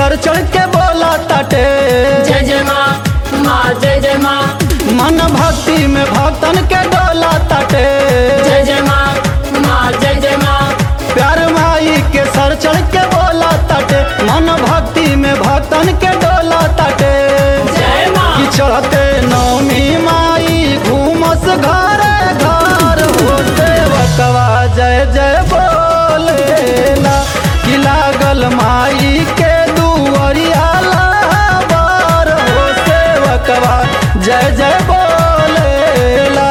सर चढ़ के बोला ताटे जय जय माँ, माँ जय जय माँ। मन भक्ति में भक्तन के डोला ताटे जय जय माँ, माँ जय जय माँ। प्यार माई के सर चढ़ के बोला ताटे मन भक्ति में भक्तन के डोला ताटे जय माँ। कि चढ़ते नौमी माई घूमस घर घर हो सेवकवा जय जय बोलेला कि लागल माई के दुआरिया लाबार हो सेवकवा जय जय बोलेला।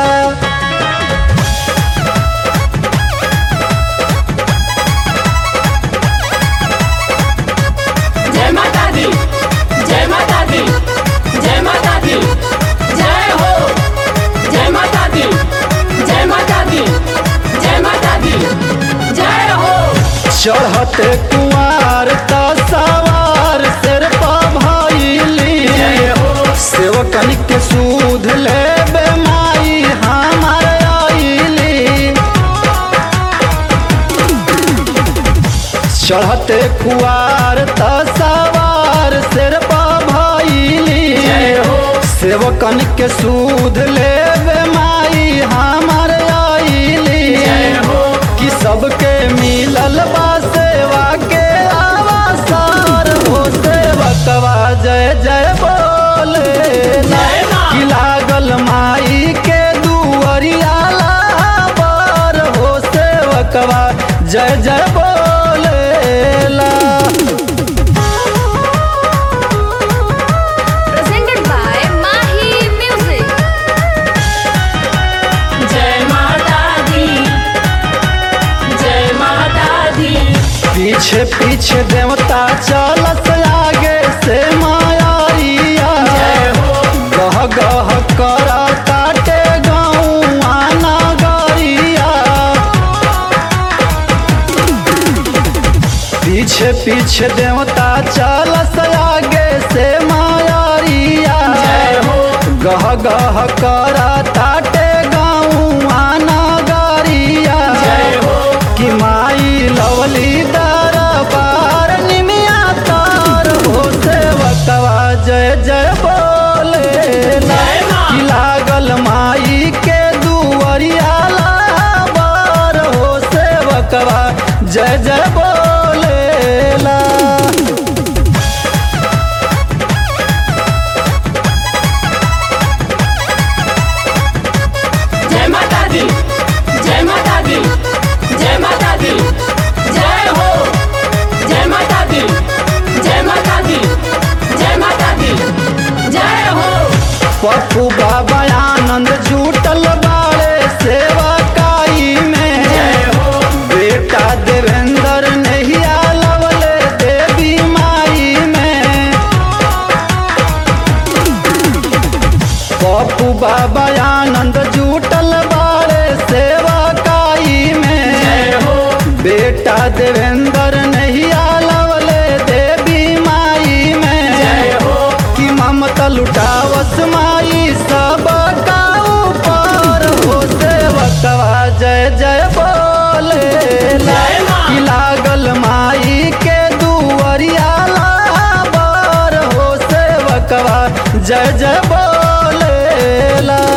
जय माता दी, जय माता दी, जय माता दी, जय हो। जय माता दी, जय माता दी, जय माता दी, जय हो। चढ़ते कुआर त सवार सिर पर भइली सेवकन के सूद लेबे माई हमार आइली। चढ़ते कुआर त सवार सिर पर भइली सेवकन के सूद लेबे माई हमार आइली। कि सबके मिलल बा सेवा के आवासार हो सेवकवा जय जय बोलेला कि लागल माई के दुआरिया लाबार हो सेवकवा जय जय बोलेला। Presented by Mahi Music. जय माता दी, जय माता दी। पीछे पीछे देवता चलत आगे से मायारिया गह गह कर काटे गौआ नगरिया। पीछे पीछे देवता चलत आगे से मायारिया गह गह कर ताटे गौआ नगरिया। कि माई लवली दरबार निमिया तार हो सेवकवा जय जय बोलेला कि लागल माई के दुआरिया लाबार हो सेवकवा जय जय बोलेला। जय माता दी, जय माता दी, जय माता दी, जय हो। जय माता दी, जय माता दी, जय माता दी, जय हो। पप्पू बाबा आनंद जुटल बाड़े सेवकाई में बेटा देवेंद्र नहिया लवले देवी माई में। पप्पू बाबा आनंद जुटल बाड़े सेवकाई में बेटा देवेंद्र नहिया लवले देवी माई में। कि ममता लुटावस माई सबका ऊपर हो सेवकवा जय जय बोलेला कि लागल माई के दुआरिया लाबार हो सेवकवा जय जय बोलेला।